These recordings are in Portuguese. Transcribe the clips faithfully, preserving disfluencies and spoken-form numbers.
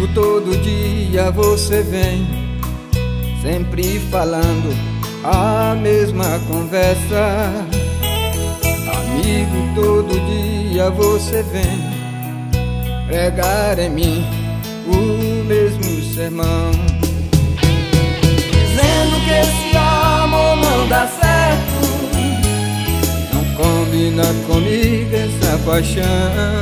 todo dia você vem, sempre falando a mesma conversa. Amigo, todo dia você vem pregar em mim o mesmo sermão, dizendo que esse amor não dá certo, não combina comigo essa paixão.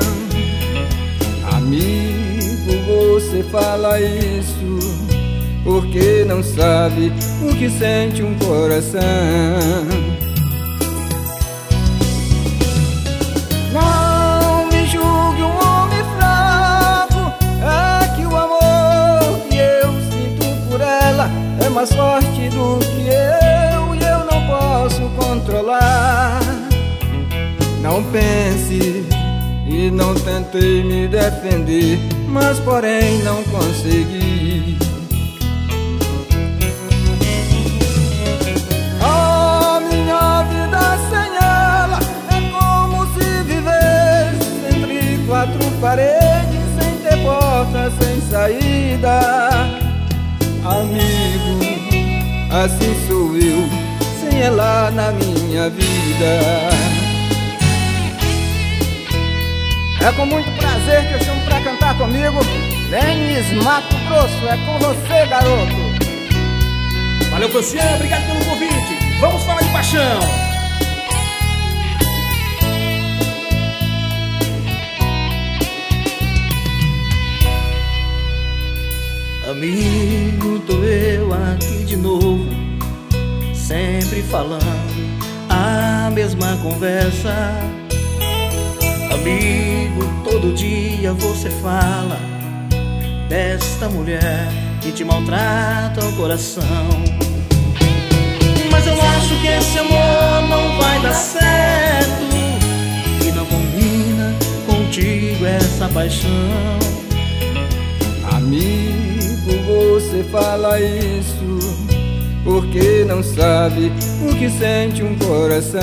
Amigo, você fala isso porque não sabe o que sente um coração. Não me julgue um homem fraco, é que o amor que eu sinto por ela é mais forte do que eu e eu não posso controlar. Não pense, e não tentei me defender, mas porém não consegui. A minha vida sem ela é como se vivesse entre quatro paredes, sem ter porta, sem saída. Amigo, assim sou eu, sem ela na minha vida. É com muito prazer que eu chamo pra cantar comigo Denis Mato Grosso. É com você, garoto. Valeu, Franciano, obrigado pelo convite. Vamos falar de paixão. Amigo, tô eu aqui de novo, sempre falando a mesma conversa. Amigo, todo dia você fala desta mulher que te maltrata o coração. Mas eu acho que esse amor não vai dar certo, e não combina contigo essa paixão. Amigo, você fala isso porque não sabe o que sente um coração.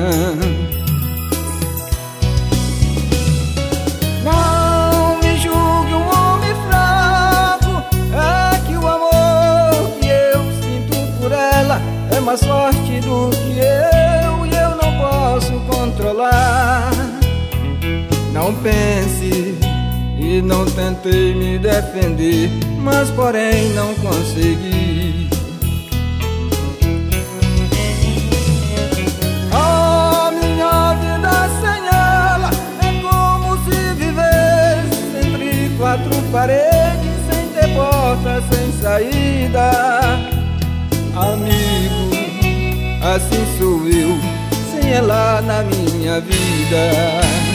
Não me julgue um homem fraco, é que o amor que eu sinto por ela é mais forte do que eu e eu não posso controlar. Não pense, e não tentei me defender, mas porém não consegui. A minha vida sem ela é como se vivesse entre quatro paredes, sem ter porta, sem saída. Amigo, assim sou eu, sem ela na minha vida.